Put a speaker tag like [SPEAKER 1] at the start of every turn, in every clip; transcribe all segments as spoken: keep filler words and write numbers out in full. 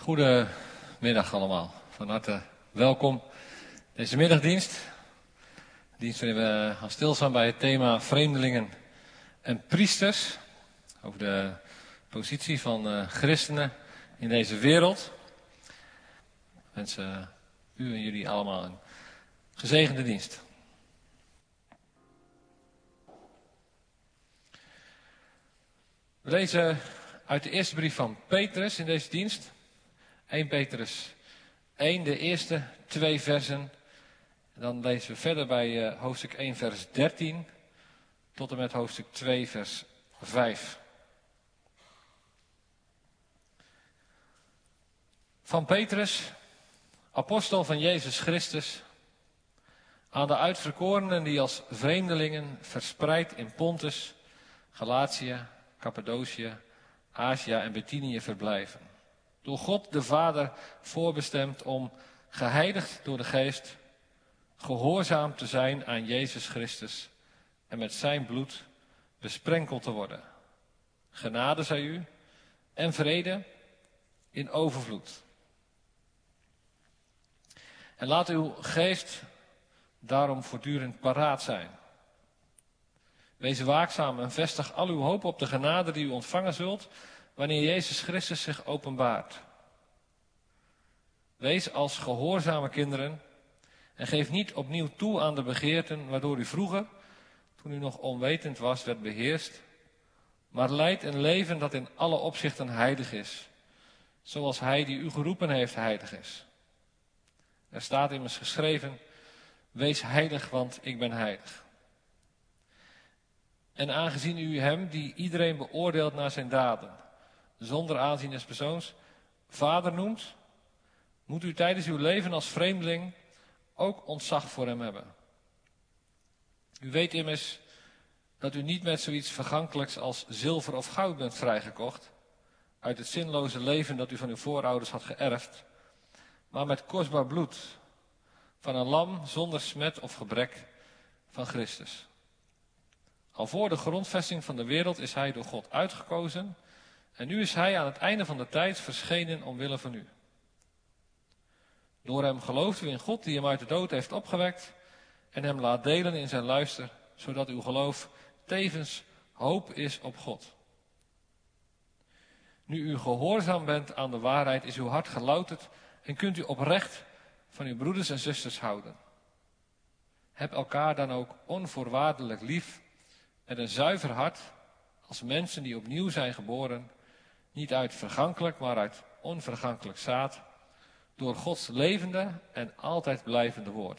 [SPEAKER 1] Goedemiddag allemaal, van harte welkom. Deze middagdienst, de dienst waarin we gaan stilstaan bij het thema vreemdelingen en priesters. Over de positie van uh, christenen in deze wereld. Ik wens uh, u en jullie allemaal een gezegende dienst. We lezen uit de eerste brief van Petrus in deze dienst. eerste Petrus één, de eerste twee versen. Dan lezen we verder bij uh, hoofdstuk één, vers dertien, tot en met hoofdstuk twee, vers vijf. Van Petrus, apostel van Jezus Christus, aan de uitverkorenen die als vreemdelingen verspreid in Pontus, Galatië, Cappadocië, Azië en Bithynië verblijven. Door God de Vader voorbestemd om, geheiligd door de Geest, gehoorzaam te zijn aan Jezus Christus en met zijn bloed besprenkeld te worden. Genade zij u en vrede in overvloed. En laat uw geest daarom voortdurend paraat zijn. Wees waakzaam en vestig al uw hoop op de genade die u ontvangen zult wanneer Jezus Christus zich openbaart. Wees als gehoorzame kinderen en geef niet opnieuw toe aan de begeerten waardoor u vroeger, toen u nog onwetend was, werd beheerst, maar leid een leven dat in alle opzichten heilig is, zoals hij die u geroepen heeft heilig is. Er staat immers geschreven, wees heilig, want ik ben heilig. En aangezien u hem, die iedereen beoordeelt naar zijn daden, zonder aanzien des persoons, vader noemt, moet u tijdens uw leven als vreemdeling ook ontzag voor hem hebben. U weet immers dat u niet met zoiets vergankelijks als zilver of goud bent vrijgekocht, uit het zinloze leven dat u van uw voorouders had geërfd, maar met kostbaar bloed, van een lam zonder smet of gebrek van Christus. Al voor de grondvesting van de wereld is hij door God uitgekozen en nu is hij aan het einde van de tijd verschenen omwille van u. Door hem gelooft u in God die hem uit de dood heeft opgewekt en hem laat delen in zijn luister, zodat uw geloof tevens hoop is op God. Nu u gehoorzaam bent aan de waarheid, is uw hart gelouterd en kunt u oprecht van uw broeders en zusters houden. Heb elkaar dan ook onvoorwaardelijk lief met een zuiver hart, als mensen die opnieuw zijn geboren, niet uit vergankelijk, maar uit onvergankelijk zaad, door Gods levende en altijd blijvende woord.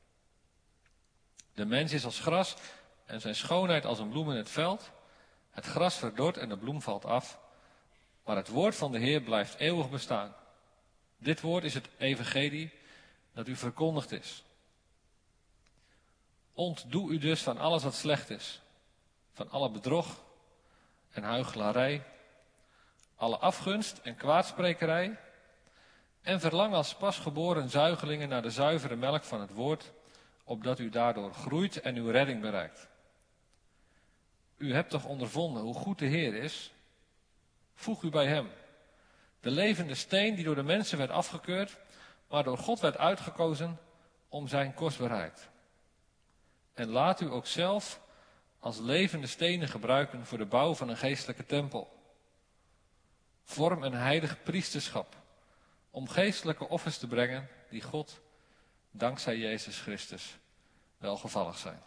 [SPEAKER 1] De mens is als gras en zijn schoonheid als een bloem in het veld. Het gras verdort en de bloem valt af, maar het woord van de Heer blijft eeuwig bestaan. Dit woord is het evangelie dat u verkondigd is. Ontdoe u dus van alles wat slecht is, van alle bedrog en huichelarij, alle afgunst en kwaadsprekerij, en verlang als pasgeboren zuigelingen naar de zuivere melk van het woord, opdat u daardoor groeit en uw redding bereikt. U hebt toch ondervonden hoe goed de Heer is? Voeg u bij hem, de levende steen die door de mensen werd afgekeurd, maar door God werd uitgekozen om zijn kostbaarheid. En laat u ook zelf als levende stenen gebruiken voor de bouw van een geestelijke tempel. Vorm een heilig priesterschap, om geestelijke offers te brengen die God, dankzij Jezus Christus, welgevallig zijn.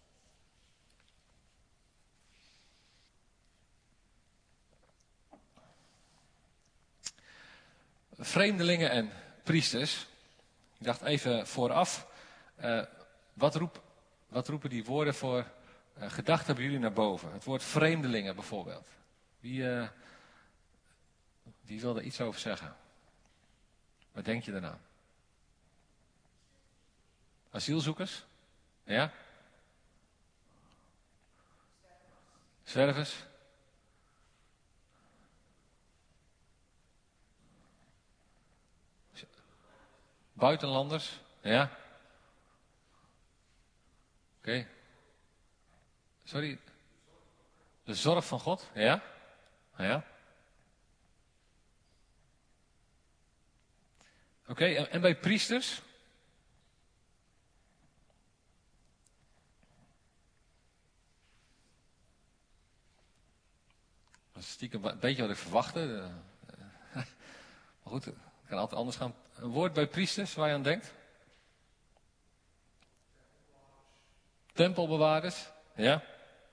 [SPEAKER 1] Vreemdelingen en priesters. Ik dacht even vooraf, uh, wat, roep, wat roepen die woorden voor uh, gedachten bij jullie naar boven? Het woord vreemdelingen bijvoorbeeld. Wie, uh, wie wil er iets over zeggen? Wat denk je daarna? Asielzoekers? Ja? Zwervers? Buitenlanders? Ja? Oké. Okay. Sorry. De zorg van God? Ja? Ja? Oké, okay, en, en bij priesters? Dat is stiekem een beetje wat ik verwachtte. Uh, uh, maar goed, het kan altijd anders gaan. Een woord bij priesters waar je aan denkt? Tempelbewaarders, ja.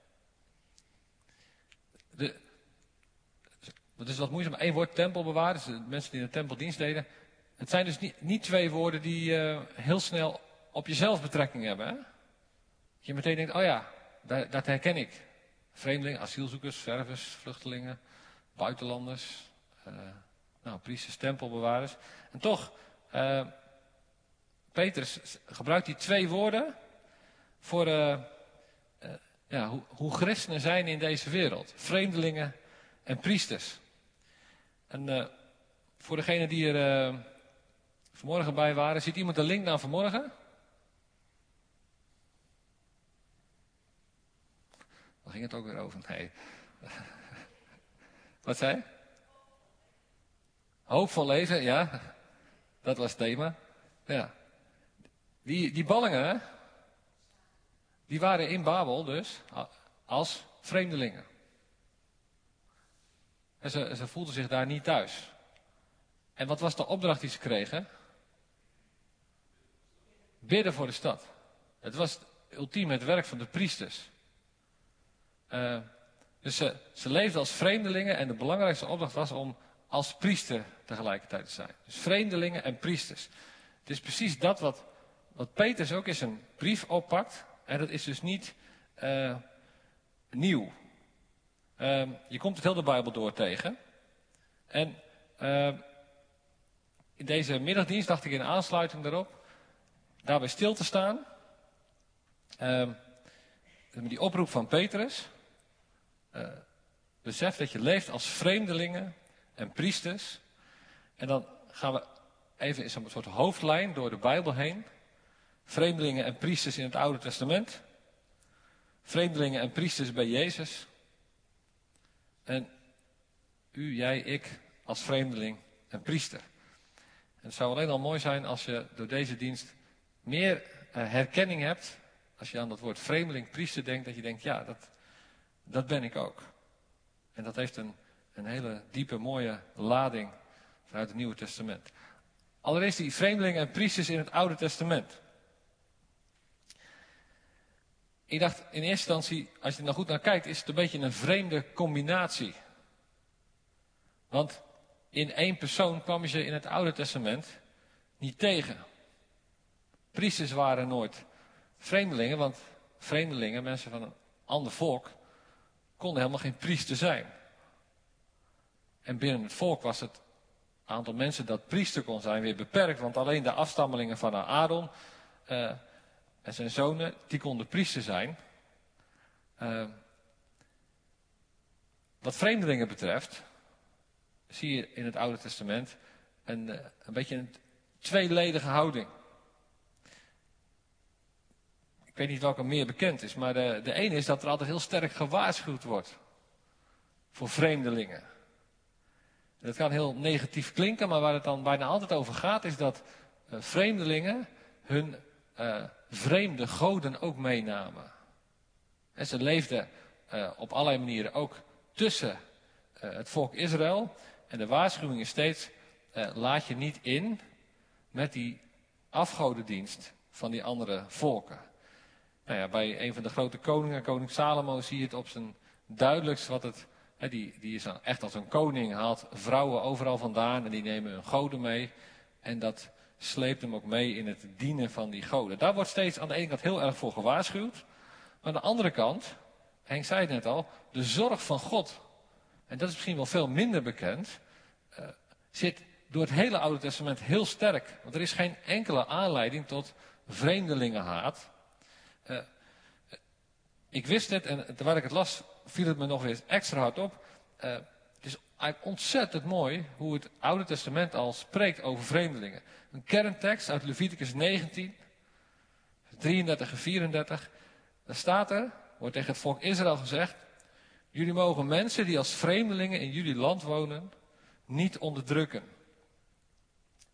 [SPEAKER 1] De, het is wat moeizaam, maar één woord, tempelbewaarders, de mensen die in de tempel dienst deden. Het zijn dus niet, niet twee woorden die uh, heel snel op jezelf betrekking hebben. Hè? Dat je meteen denkt, oh ja, dat, dat herken ik. Vreemdelingen, asielzoekers, zwervers, vluchtelingen, buitenlanders, uh, nou, priesters, tempelbewaarders. En toch, uh, Petrus gebruikt die twee woorden voor uh, uh, ja, hoe, hoe christenen zijn in deze wereld. Vreemdelingen en priesters. En uh, voor degenen die er uh, vanmorgen bij waren, ziet iemand de link naar vanmorgen? Waar ging het ook weer over? Nee. Wat zei je? Hoopvol leven, ja. Dat was het thema. Ja. Die, die ballingen, hè? Die waren in Babel dus als vreemdelingen. En ze, ze voelden zich daar niet thuis. En wat was de opdracht die ze kregen? Bidden voor de stad. Het was ultiem het werk van de priesters. Uh, dus ze, ze leefden als vreemdelingen en de belangrijkste opdracht was om als priester tegelijkertijd te zijn. Dus vreemdelingen en priesters. Het is precies dat wat, wat Petrus ook in zijn brief oppakt. En dat is dus niet uh, nieuw. Uh, je komt het heel de Bijbel door tegen. En uh, in deze middagdienst dacht ik in aansluiting daarop, daarbij stil te staan. Uh, die oproep van Petrus. Uh, besef dat je leeft als vreemdelingen en priesters. En dan gaan we even in zo'n soort hoofdlijn door de Bijbel heen. Vreemdelingen en priesters in het Oude Testament. Vreemdelingen en priesters bij Jezus. En u, jij, ik als vreemdeling en priester. En het zou alleen al mooi zijn als je door deze dienst meer uh, herkenning hebt. Als je aan dat woord vreemdeling, priester denkt, dat je denkt, ja, dat, dat ben ik ook. En dat heeft een, een hele diepe, mooie lading vanuit het Nieuwe Testament. Allereerst die vreemdelingen en priesters in het Oude Testament. Ik dacht in eerste instantie, als je er nou goed naar kijkt, is het een beetje een vreemde combinatie. Want in één persoon kwam je ze in het Oude Testament niet tegen. Priesters waren nooit vreemdelingen, want vreemdelingen, mensen van een ander volk, konden helemaal geen priester zijn. En binnen het volk was het aantal mensen dat priester kon zijn weer beperkt, want alleen de afstammelingen van Aaron uh, en zijn zonen, die konden priester zijn. Uh, wat vreemdelingen betreft, zie je in het Oude Testament een, uh, een beetje een tweeledige houding. Ik weet niet welke meer bekend is, maar de, de ene is dat er altijd heel sterk gewaarschuwd wordt voor vreemdelingen. Dat kan heel negatief klinken, maar waar het dan bijna altijd over gaat, is dat uh, vreemdelingen hun uh, vreemde goden ook meenamen. En ze leefden uh, op allerlei manieren ook tussen uh, het volk Israël. En de waarschuwing is steeds, uh, laat je niet in met die afgodendienst van die andere volken. Nou ja, bij een van de grote koningen, koning Salomo, zie je het op zijn duidelijkst wat het... He, die, die is dan echt als een koning, haalt vrouwen overal vandaan en die nemen hun goden mee. En dat sleept hem ook mee in het dienen van die goden. Daar wordt steeds aan de ene kant heel erg voor gewaarschuwd. Maar aan de andere kant, Henk zei het net al, de zorg van God. En dat is misschien wel veel minder bekend. Uh, zit door het hele Oude Testament heel sterk. Want er is geen enkele aanleiding tot vreemdelingenhaat. Uh, ik wist het en terwijl ik het las, viel het me nog weer extra hard op. Uh, het is eigenlijk ontzettend mooi hoe het Oude Testament al spreekt over vreemdelingen. Een kerntekst uit Leviticus negentien, drieëndertig en vierendertig. Daar staat er, wordt tegen het volk Israël gezegd: jullie mogen mensen die als vreemdelingen in jullie land wonen niet onderdrukken.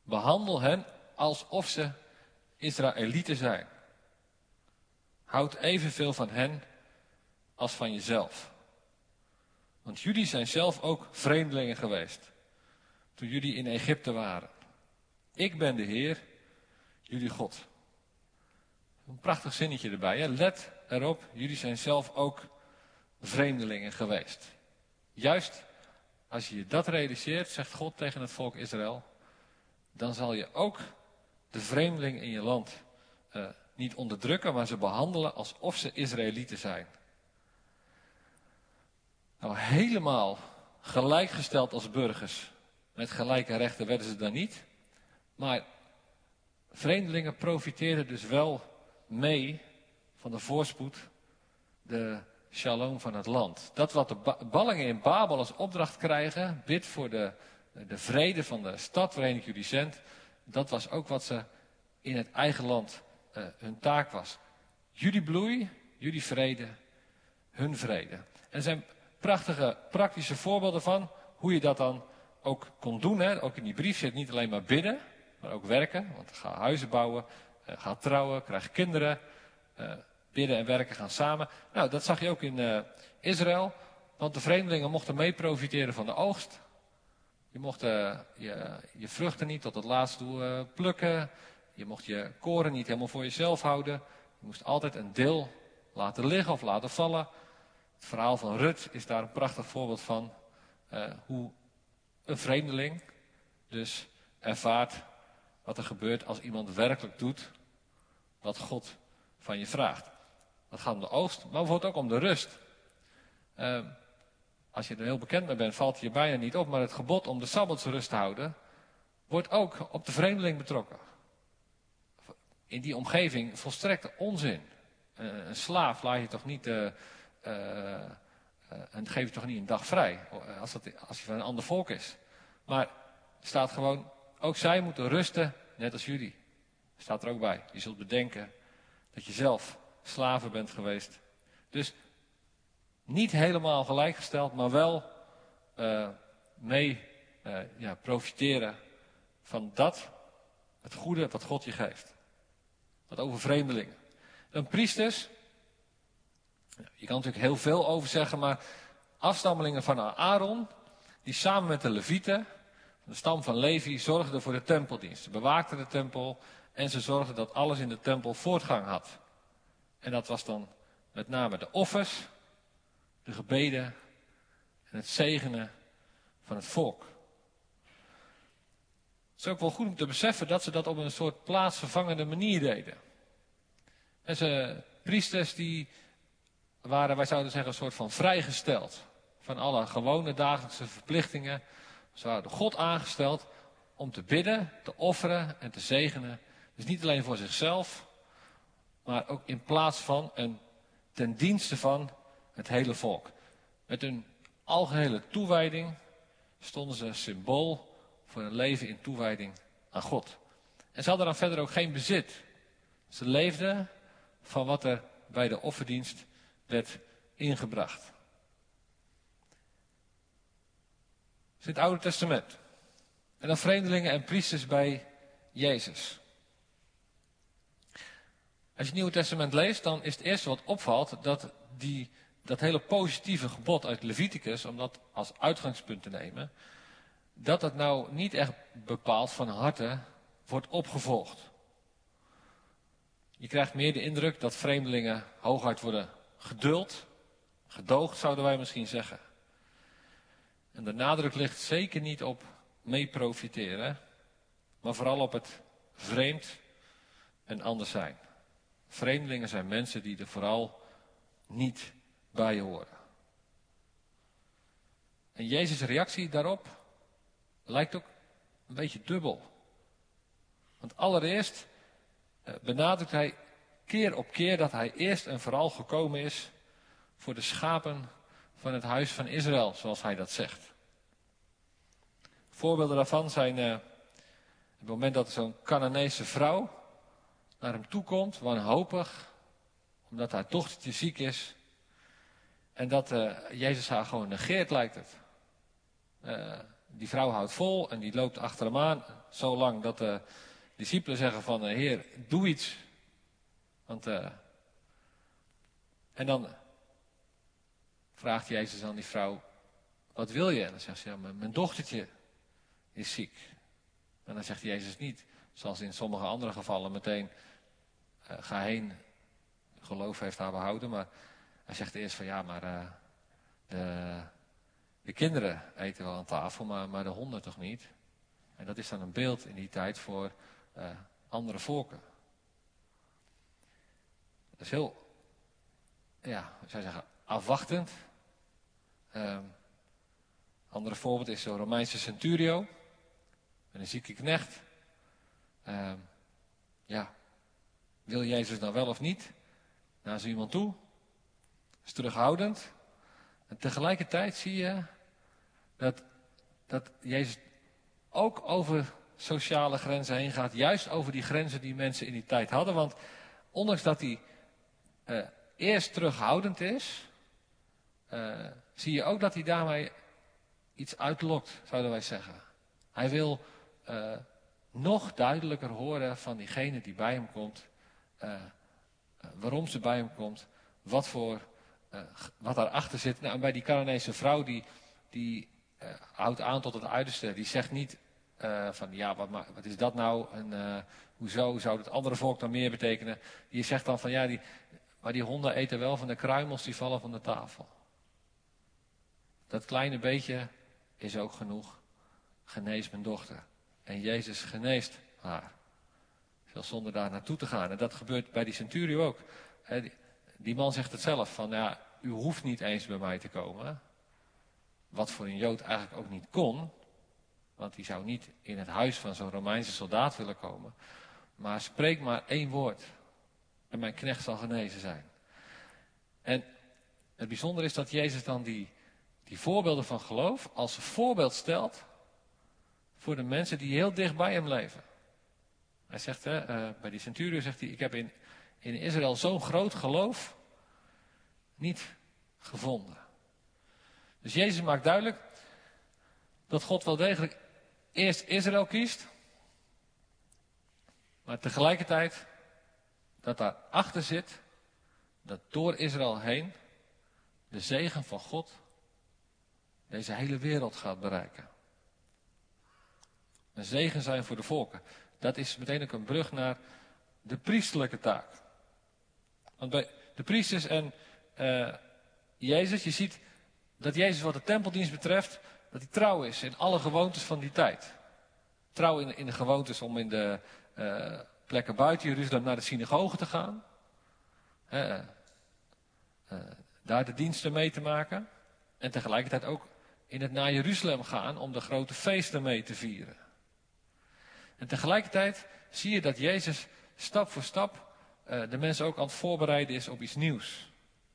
[SPEAKER 1] Behandel hen alsof ze Israëlieten zijn. Houd evenveel van hen als van jezelf. Want jullie zijn zelf ook vreemdelingen geweest. Toen jullie in Egypte waren. Ik ben de Heer, jullie God. Een prachtig zinnetje erbij. Hè? Let erop, jullie zijn zelf ook vreemdelingen geweest. Juist als je je dat realiseert, zegt God tegen het volk Israël, dan zal je ook de vreemdeling in je land uh, niet onderdrukken, maar ze behandelen alsof ze Israëlieten zijn. Nou, helemaal gelijkgesteld als burgers, met gelijke rechten werden ze dan niet. Maar vreemdelingen profiteren dus wel mee van de voorspoed, de shalom van het land. Dat wat de ba- ballingen in Babel als opdracht krijgen, bid voor de, de vrede van de stad waarin ik jullie zend, dat was ook wat ze in het eigen land uh, hun taak was. Jullie bloei, jullie vrede, hun vrede. En er zijn prachtige praktische voorbeelden van hoe je dat dan ook kon doen. Hè. Ook in die brief zit niet alleen maar bidden, maar ook werken. Want ga huizen bouwen, uh, ga trouwen, krijg kinderen. Uh, bidden en werken gaan samen. Nou, dat zag je ook in uh, Israël. Want de vreemdelingen mochten mee profiteren van de oogst. Je mocht uh, je, je vruchten niet tot het laatst toe uh, plukken. Je mocht je koren niet helemaal voor jezelf houden. Je moest altijd een deel laten liggen of laten vallen. Het verhaal van Rut is daar een prachtig voorbeeld van. Uh, hoe een vreemdeling dus ervaart wat er gebeurt als iemand werkelijk doet wat God van je vraagt. Dat gaat om de oogst, maar bijvoorbeeld ook om de rust. Uh, als je er heel bekend mee bent, valt het je bijna niet op. Maar het gebod om de sabbatsrust te houden, wordt ook op de vreemdeling betrokken. In die omgeving volstrekte onzin. Uh, een slaaf laat je toch niet, uh, uh, uh, en geef je toch niet een dag vrij. Als, dat, als hij van een ander volk is. Maar er staat gewoon, ook zij moeten rusten, net als jullie. Staat er ook bij. Je zult bedenken dat je zelf slaven bent geweest. Dus niet helemaal gelijkgesteld, maar wel uh, mee uh, ja, profiteren van dat, het goede wat God je geeft. Wat over vreemdelingen. Dan priesters, je kan natuurlijk heel veel over zeggen, maar afstammelingen van Aaron, die samen met de Levieten, de stam van Levi, zorgden voor de tempeldienst. Ze bewaakten de tempel en ze zorgden dat alles in de tempel voortgang had. En dat was dan met name de offers, de gebeden en het zegenen van het volk. Het is ook wel goed om te beseffen dat ze dat op een soort plaatsvervangende manier deden. En ze, priesters die waren, wij zouden zeggen, een soort van vrijgesteld van alle gewone dagelijkse verplichtingen. Ze waren door God aangesteld om te bidden, te offeren en te zegenen. Dus niet alleen voor zichzelf, maar ook in plaats van en ten dienste van het hele volk. Met hun algehele toewijding stonden ze symbool voor een leven in toewijding aan God. En ze hadden dan verder ook geen bezit. Ze leefden van wat er bij de offerdienst werd ingebracht. Dat is het Oude Testament. En dan vreemdelingen en priesters bij Jezus. Als je het Nieuwe Testament leest, dan is het eerste wat opvalt dat die, dat hele positieve gebod uit Leviticus, om dat als uitgangspunt te nemen, dat dat nou niet echt bepaald van harte wordt opgevolgd. Je krijgt meer de indruk dat vreemdelingen hooguit worden geduld, gedoogd zouden wij misschien zeggen. En de nadruk ligt zeker niet op mee profiteren, maar vooral op het vreemd en anders zijn. Vreemdelingen zijn mensen die er vooral niet bij horen. En Jezus' reactie daarop lijkt ook een beetje dubbel. Want allereerst benadrukt hij keer op keer dat hij eerst en vooral gekomen is voor de schapen van het huis van Israël, zoals hij dat zegt. Voorbeelden daarvan zijn uh, het moment dat zo'n Canaanese vrouw naar hem toe komt, wanhopig, omdat haar dochtertje ziek is. En dat uh, Jezus haar gewoon negeert, lijkt het. Uh, die vrouw houdt vol en die loopt achter hem aan. Zo lang dat de discipelen zeggen van, uh, Heer, doe iets. Want, uh, en dan vraagt Jezus aan die vrouw, wat wil je? En dan zegt ze, ja, mijn dochtertje is ziek. En dan zegt Jezus niet, zoals in sommige andere gevallen, meteen, uh, ga heen, geloof heeft haar behouden. Maar hij zegt eerst van, ja, maar uh, de, de kinderen eten wel aan tafel, maar, maar de honden toch niet? En dat is dan een beeld in die tijd voor uh, andere volken. Dat is heel, ja, ik zou zeggen, afwachtend. Um, andere voorbeeld is zo'n Romeinse centurio. Met een zieke knecht. Um, ja, wil Jezus nou wel of niet? Naar zo iemand toe. Is terughoudend. En tegelijkertijd zie je dat, dat Jezus ook over sociale grenzen heen gaat. Juist over die grenzen die mensen in die tijd hadden. Want ondanks dat hij uh, eerst terughoudend is, uh, zie je ook dat hij daarmee iets uitlokt, zouden wij zeggen. Hij wil uh, nog duidelijker horen van diegene die bij hem komt, uh, uh, waarom ze bij hem komt, wat voor, uh, wat daarachter zit. Nou, en bij die Canaanese vrouw, die, die uh, houdt aan tot het uiterste, die zegt niet uh, van, ja, wat, wat is dat nou, en uh, hoezo zou het andere volk dan meer betekenen? Die zegt dan van, ja, die, maar die honden eten wel van de kruimels die vallen van de tafel. Dat kleine beetje is ook genoeg. Genees mijn dochter. En Jezus geneest haar. Zelfs zonder daar naartoe te gaan. En dat gebeurt bij die centurio ook. Die man zegt het zelf. Van ja, u hoeft niet eens bij mij te komen. Wat voor een Jood eigenlijk ook niet kon. Want die zou niet in het huis van zo'n Romeinse soldaat willen komen. Maar spreek maar één woord. En mijn knecht zal genezen zijn. En het bijzondere is dat Jezus dan die, die voorbeelden van geloof als voorbeeld stelt voor de mensen die heel dicht bij hem leven. Hij zegt, hè, uh, bij die centurio zegt hij, ik heb in, in Israël zo'n groot geloof niet gevonden. Dus Jezus maakt duidelijk dat God wel degelijk eerst Israël kiest, maar tegelijkertijd dat daarachter zit, dat door Israël heen de zegen van God deze hele wereld gaat bereiken. Een zegen zijn voor de volken. Dat is meteen ook een brug naar de priesterlijke taak. Want bij de priesters en uh, Jezus, je ziet dat Jezus wat de tempeldienst betreft, dat hij trouw is in alle gewoontes van die tijd. Trouw in, in de gewoontes om in de uh, plekken buiten Jeruzalem naar de synagoge te gaan. Uh, uh, daar de diensten mee te maken. En tegelijkertijd ook in het naar Jeruzalem gaan om de grote feesten mee te vieren. En tegelijkertijd zie je dat Jezus stap voor stap uh, de mensen ook aan het voorbereiden is op iets nieuws.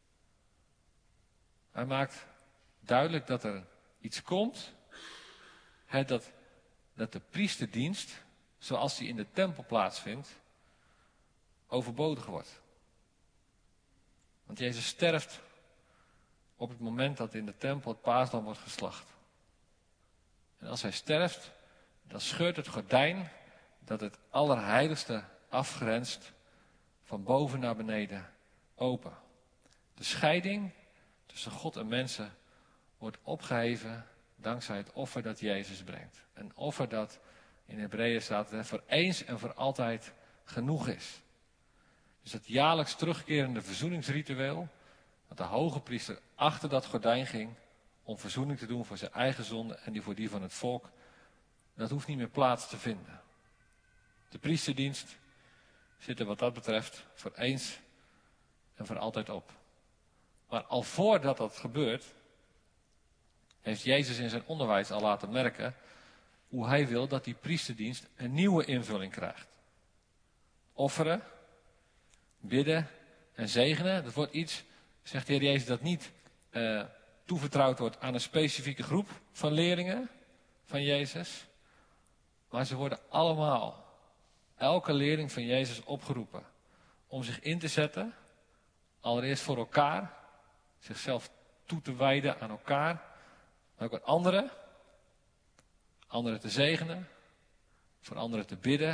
[SPEAKER 1] Hij maakt duidelijk dat er iets komt, hè, dat, dat de priesterdienst, zoals die in de tempel plaatsvindt, overbodig wordt. Want Jezus sterft op het moment dat in de tempel het paaslam wordt geslacht. En als hij sterft, dan scheurt het gordijn dat het allerheiligste afgrenst van boven naar beneden open. De scheiding tussen God en mensen wordt opgeheven dankzij het offer dat Jezus brengt. Een offer dat in Hebreeën staat voor eens en voor altijd genoeg is. Dus het jaarlijks terugkerende verzoeningsritueel, dat de hoge priester achter dat gordijn ging om verzoening te doen voor zijn eigen zonde en die voor die van het volk, dat hoeft niet meer plaats te vinden. De priesterdienst zit er wat dat betreft voor eens en voor altijd op. Maar al voordat dat gebeurt, heeft Jezus in zijn onderwijs al laten merken hoe hij wil dat die priesterdienst een nieuwe invulling krijgt. Offeren, bidden en zegenen, dat wordt iets, zegt de Heer Jezus, dat niet uh, toevertrouwd wordt aan een specifieke groep van leerlingen van Jezus. Maar ze worden allemaal, elke leerling van Jezus opgeroepen om zich in te zetten, allereerst voor elkaar, zichzelf toe te wijden aan elkaar, maar ook aan anderen. anderen te zegenen, voor anderen te bidden,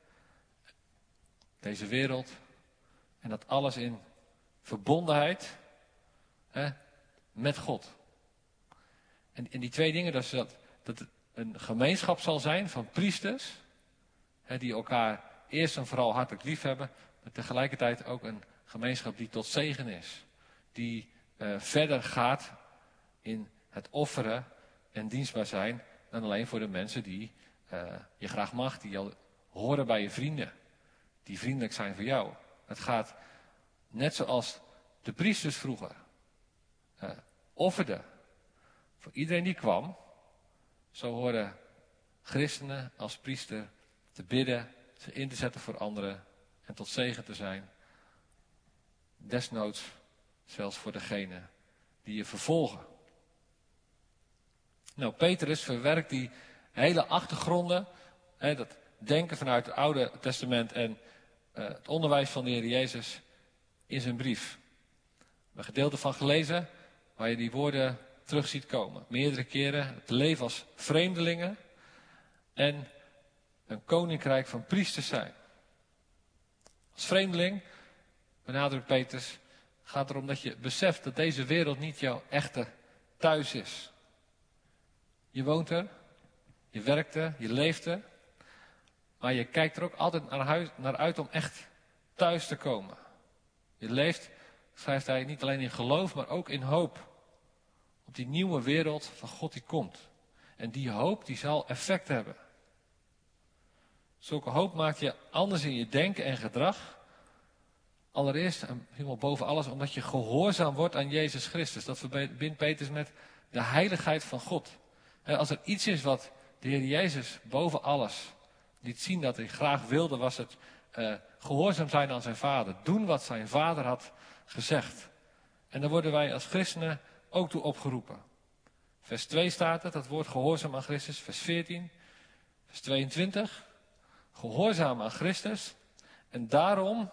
[SPEAKER 1] deze wereld. En dat alles in verbondenheid hè, met God. En, en die twee dingen, dat, is dat, dat het een gemeenschap zal zijn van priesters, hè, die elkaar eerst en vooral hartelijk lief hebben, maar tegelijkertijd ook een gemeenschap die tot zegen is. Die uh, verder gaat in het offeren en dienstbaar zijn dan alleen voor de mensen die uh, je graag mag, die al horen bij je vrienden, die vriendelijk zijn voor jou. Het gaat net zoals de priesters vroeger uh, offerden voor iedereen die kwam, zo horen christenen als priester te bidden, zich in te zetten voor anderen en tot zegen te zijn. Desnoods zelfs voor degene die je vervolgen. Nou, Petrus verwerkt die hele achtergronden, hè, dat denken vanuit het Oude Testament en uh, het onderwijs van de Heer Jezus in zijn brief. We hebben een gedeelte van gelezen waar je die woorden terug ziet komen. Meerdere keren het leven als vreemdelingen en een koninkrijk van priesters zijn. Als vreemdeling, benadrukt Petrus, gaat erom dat je beseft dat deze wereld niet jouw echte thuis is. Je woont er, je werkt er, je leeft er, maar je kijkt er ook altijd naar, huis, naar uit om echt thuis te komen. Je leeft, schrijft hij, niet alleen in geloof, maar ook in hoop. Op die nieuwe wereld van God die komt. En die hoop die zal effect hebben. Zulke hoop maakt je anders in je denken en gedrag. Allereerst, en helemaal boven alles, omdat je gehoorzaam wordt aan Jezus Christus. Dat verbindt Petrus met de heiligheid van God. En als er iets is wat de Heer Jezus boven alles liet zien dat hij graag wilde, was het uh, gehoorzaam zijn aan zijn vader. Doen wat zijn vader had gezegd. En daar worden wij als christenen ook toe opgeroepen. Vers twee staat het, dat woord gehoorzaam aan Christus. Vers veertien, vers tweeëntwintig. Gehoorzaam aan Christus. En daarom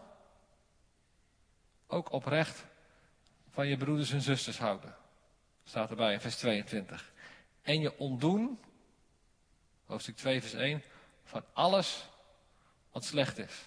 [SPEAKER 1] ook oprecht van je broeders en zusters houden. Staat erbij in vers tweeëntwintig. En je ontdoen, hoofdstuk twee vers één, van alles wat slecht is.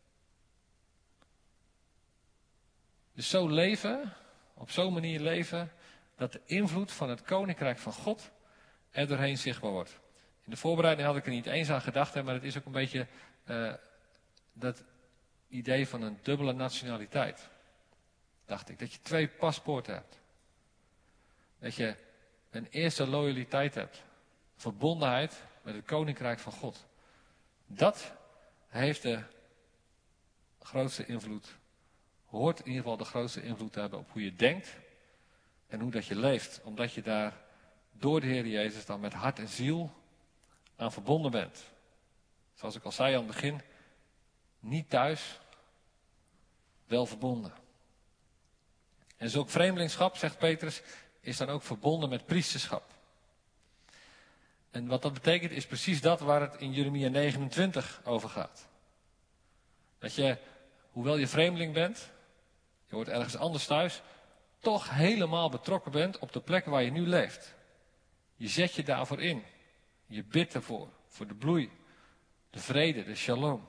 [SPEAKER 1] Dus zo leven, op zo'n manier leven, dat de invloed van het koninkrijk van God er doorheen zichtbaar wordt. In de voorbereiding had ik er niet eens aan gedacht, maar het is ook een beetje uh, dat idee van een dubbele nationaliteit. Dacht ik, dat je twee paspoorten hebt. Dat je een eerste loyaliteit hebt. Verbondenheid met het koninkrijk van God. Dat heeft de grootste invloed. Hoort in ieder geval de grootste invloed te hebben op hoe je denkt. En hoe dat je leeft. Omdat je daar door de Heer Jezus dan met hart en ziel aan verbonden bent. Zoals ik al zei aan het begin. Niet thuis. Wel verbonden. En zulk vreemdelingschap, zegt Petrus, is dan ook verbonden met priesterschap. En wat dat betekent is precies dat waar het in Jeremia negenentwintig over gaat. Dat je, hoewel je vreemdeling bent, je hoort ergens anders thuis, toch helemaal betrokken bent op de plek waar je nu leeft. Je zet je daarvoor in. Je bidt ervoor, voor de bloei, de vrede, de shalom.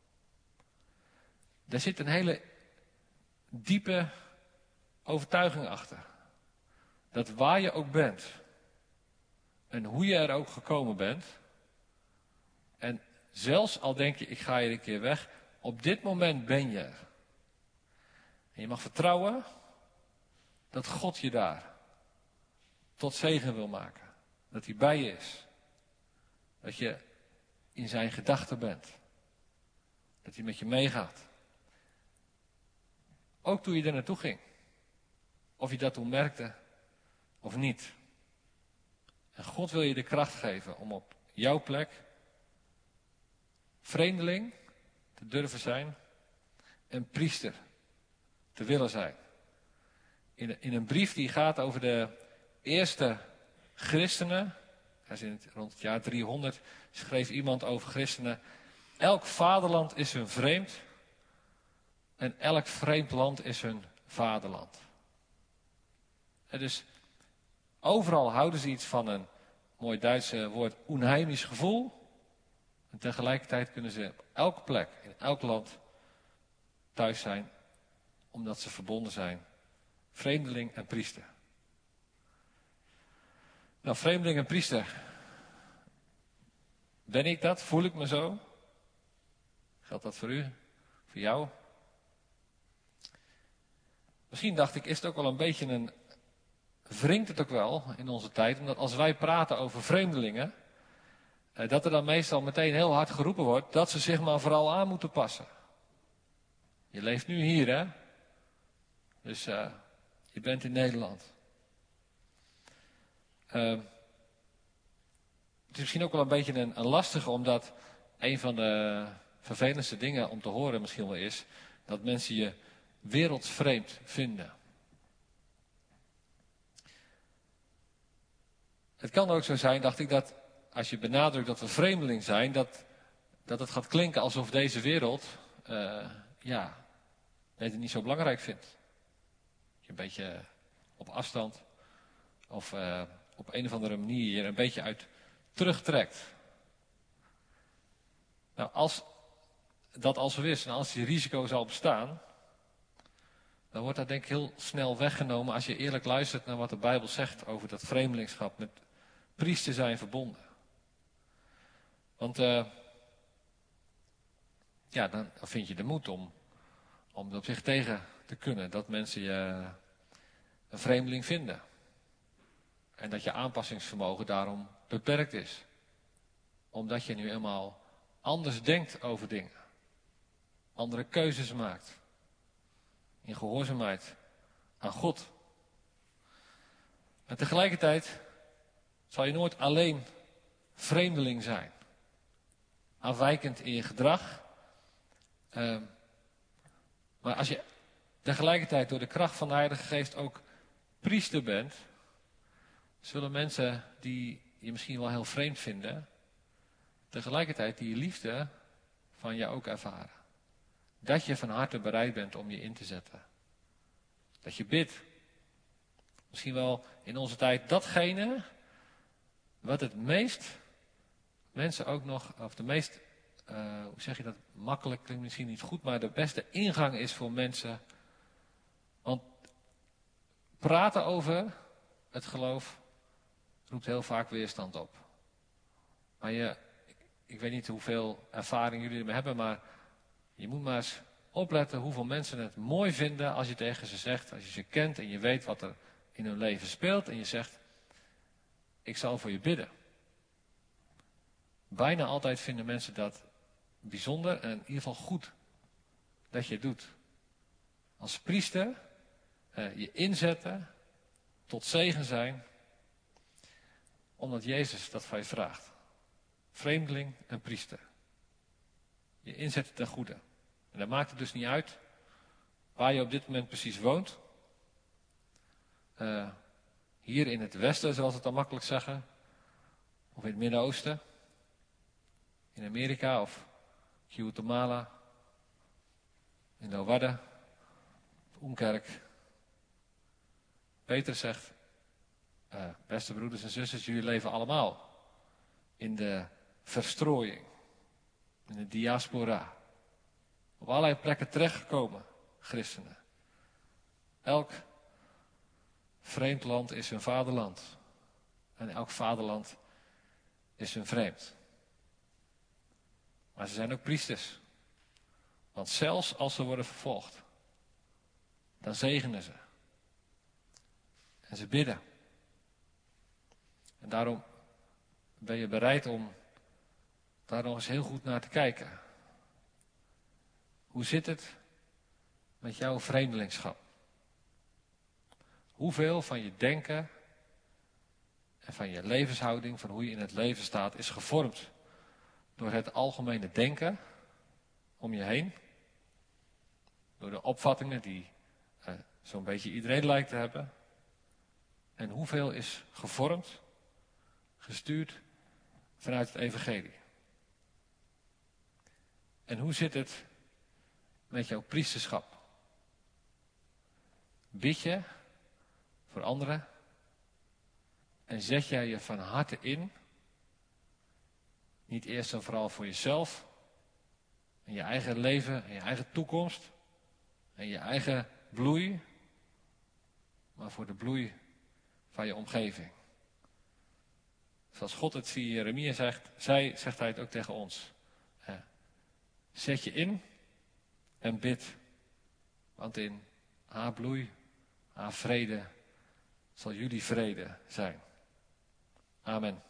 [SPEAKER 1] Daar zit een hele diepe overtuiging achter. Dat waar je ook bent, en hoe je er ook gekomen bent, en zelfs al denk je, ik ga hier een keer weg, op dit moment ben je er. En je mag vertrouwen dat God je daar tot zegen wil maken. Dat hij bij je is. Dat je in zijn gedachten bent. Dat hij met je meegaat. Ook toen je er naartoe ging. Of je dat toen merkte of niet. En God wil je de kracht geven om op jouw plek vreemdeling te durven zijn en priester te willen zijn. In, in een brief die gaat over de eerste christenen, dat is in het, rond het jaar driehonderd, schreef iemand over christenen: elk vaderland is hun vreemd en elk vreemd land is hun vaderland. En dus overal houden ze iets van een mooi Duitse woord, onheimisch gevoel. En tegelijkertijd kunnen ze op elke plek, in elk land, thuis zijn, omdat ze verbonden zijn. Vreemdeling en priester. Nou, vreemdeling en priester. Ben ik dat? Voel ik me zo? Geldt dat voor u? Voor jou? Misschien dacht ik, is het ook wel een beetje een... wringt het ook wel in onze tijd, omdat als wij praten over vreemdelingen, eh, dat er dan meestal meteen heel hard geroepen wordt dat ze zich maar vooral aan moeten passen. Je leeft nu hier, hè? Dus uh, je bent in Nederland. Uh, het is misschien ook wel een beetje een, een lastige, omdat een van de vervelendste dingen om te horen misschien wel is dat mensen je wereldvreemd vinden. Het kan ook zo zijn, dacht ik, dat als je benadrukt dat we vreemdeling zijn, dat, dat het gaat klinken alsof deze wereld, uh, ja, het niet zo belangrijk vindt. Je een beetje op afstand of uh, op een of andere manier je er een beetje uit terugtrekt. Nou, als dat al zo is en als die risico zal bestaan, dan wordt dat denk ik heel snel weggenomen als je eerlijk luistert naar wat de Bijbel zegt over dat vreemdelingschap met priester zijn verbonden. Want uh, ja, dan vind je de moed om, om er op zich tegen te kunnen dat mensen je een vreemdeling vinden. En dat je aanpassingsvermogen daarom beperkt is. Omdat je nu eenmaal anders denkt over dingen. Andere keuzes maakt. In gehoorzaamheid aan God. En tegelijkertijd zal je nooit alleen vreemdeling zijn. Afwijkend in je gedrag. Uh, maar als je tegelijkertijd door de kracht van de Heilige Geest ook priester bent, zullen mensen die je misschien wel heel vreemd vinden, tegelijkertijd die liefde van je ook ervaren. Dat je van harte bereid bent om je in te zetten. Dat je bidt. Misschien wel in onze tijd datgene wat het meest mensen ook nog, of de meest, uh, hoe zeg je dat, makkelijk, klinkt misschien niet goed, maar de beste ingang is voor mensen. Want praten over het geloof roept heel vaak weerstand op. Maar je, ik weet niet hoeveel ervaring jullie ermee hebben, maar je moet maar eens opletten hoeveel mensen het mooi vinden als je tegen ze zegt, als je ze kent en je weet wat er in hun leven speelt en je zegt, ik zal voor je bidden. Bijna altijd vinden mensen dat bijzonder en in ieder geval goed dat je het doet. Als priester eh, je inzetten, tot zegen zijn, omdat Jezus dat van je vraagt. Vreemdeling en priester. Je inzetten ten goede. En dan maakt het dus niet uit waar je op dit moment precies woont. Uh, hier in het westen, zoals we het dan makkelijk zeggen. Of in het Midden-Oosten. In Amerika of Guatemala. In Leeuwarden. Of Oenkerk. Peter zegt, uh, beste broeders en zusters, jullie leven allemaal in de verstrooiing. In de diaspora. Op allerlei plekken terechtgekomen, christenen. Elk vreemd land is hun vaderland. En elk vaderland is hun vreemd. Maar ze zijn ook priesters. Want zelfs als ze worden vervolgd, dan zegenen ze. En ze bidden. En daarom ben je bereid om daar nog eens heel goed naar te kijken. Hoe zit het met jouw vreemdelingschap? Hoeveel van je denken en van je levenshouding, van hoe je in het leven staat, is gevormd door het algemene denken om je heen? Door de opvattingen die eh, zo'n beetje iedereen lijkt te hebben. En hoeveel is gevormd, gestuurd vanuit het evangelie? En hoe zit het met jouw priesterschap? Bid je voor anderen? En zet jij je van harte in, niet eerst en vooral voor jezelf, en je eigen leven, en je eigen toekomst, en je eigen bloei, maar voor de bloei van je omgeving. Zoals God het via Jeremia zegt, zij, zegt hij het ook tegen ons. Zet je in en bid, want in haar bloei, haar vrede, zal jullie vrede zijn. Amen.